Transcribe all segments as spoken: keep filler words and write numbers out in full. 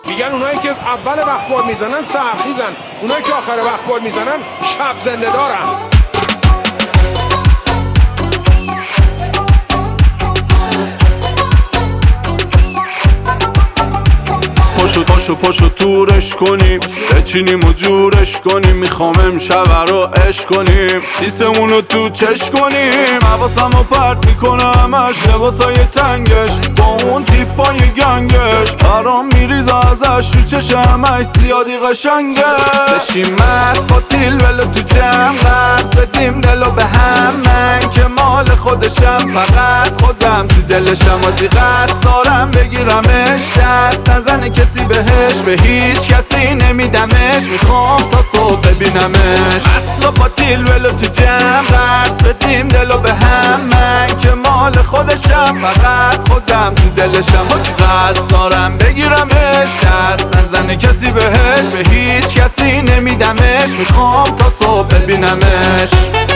میگن اونایی که اول وقت گل میزنن سرخیزن، اونایی که آخر وقت گل میزنن شب زنده دارن. پاشو پاشو پاشو تورش کنیم، بچینیم و جورش کنیم. میخوام امشب رو عشق کنیم، سیسمونو تو چش کنیم. حواسمو پرت میکنم همش لباسای تنگش، با اون تیپای گنگش برام میریزه ازش رو چشمش زیادی قشنگه. بشیم مست با تیل ولو تو جمع، قرض بدیم دلو به هم. من که مال خودشم، فقط خودم تو دلشم. آجی قصد دارم بگیرمش، دست نزنه کسی بهش، به هیچ کسی نمیدمش. میخوام تا صبح ببینمش. اصلا با تیل ولو تو جمع، قرض بدیم دلو به هم. من که مال خودشم، فقط خودم تو دلشم. آجی قصد دارم بگیرمش، دست نزنه کسی بهش، به هیچ کسی نمیدمش. میخوام تا صبح ببینمش.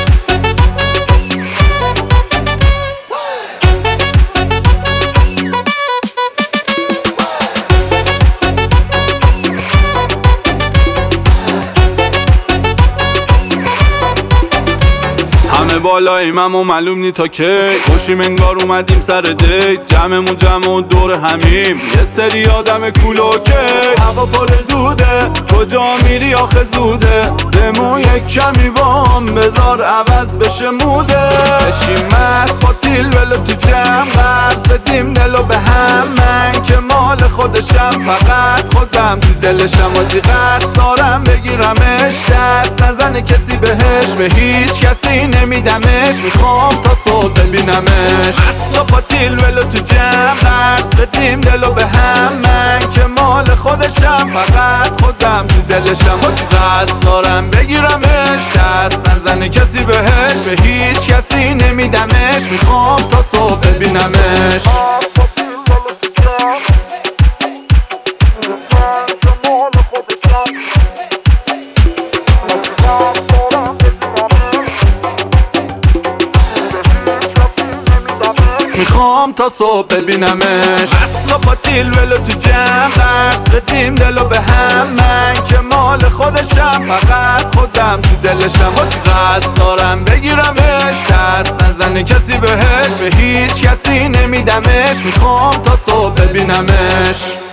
همه بالاییم اما معلوم نی تا کی، خوشیم انگار اومدیم سر دیت. جمعمون جمع و دور همیم، یه سری آدم کولوکه. هوا پر دوده، کجا میری آخه زوده. بمون یک کمی بام بذار عوض بشه موده. بشیم مست با تیل ولو تو جمع، قرض بدیم دلو به هم. من که مال خودشم، فقط خودم تو دلشم. آجی قصد دارم بگیرمش، دست نزنه کسی بهش، به هیچ کسی نمیدمش. میخوام تا صبح ببینمش. اصلا با تیل ولو تو جمع، قرض بدیم دلو به هم. من که مال خودشم، فقط خودم تو دلشم. آجی قصد دارم بگیرمش، دست نزنه کسی بهش، به هیچ کسی نمیدمش. میخوام تا صبح ببینمش. میخوام تا صبح ببینمش. اصلا با تیل ولو تو جمع، قرض بدیم دلو به هم. من که مال خودشم، فقط خودم تو دلشم. آجی قصد دارم بگیرمش، دست نزنه کسی بهش، به هیچ کسی نمیدمش. میخوام تا صبح ببینمش.